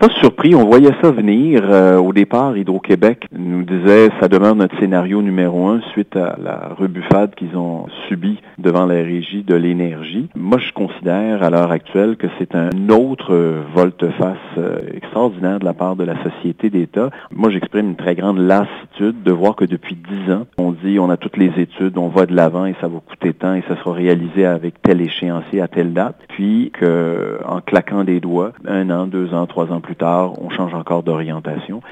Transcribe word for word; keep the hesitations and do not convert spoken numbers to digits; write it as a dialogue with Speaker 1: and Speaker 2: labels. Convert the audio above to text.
Speaker 1: pas surpris, on voyait ça venir. Euh, au départ, Hydro-Québec nous disait ça demeure notre scénario numéro un suite à la rebuffade qu'ils ont subie devant la Régie de l'énergie. Moi, je considère à l'heure actuelle que c'est un autre volte-face euh, extraordinaire de la part de la Société d'État. Moi, j'exprime une très grande lassitude de voir que depuis dix ans, on dit on a toutes les études, on va de l'avant et ça va coûter tant et ça sera réalisé avec tel échéancier à telle date, puis que en claquant des doigts, un an, deux ans, trois ans plus tard, on change encore d'orientation.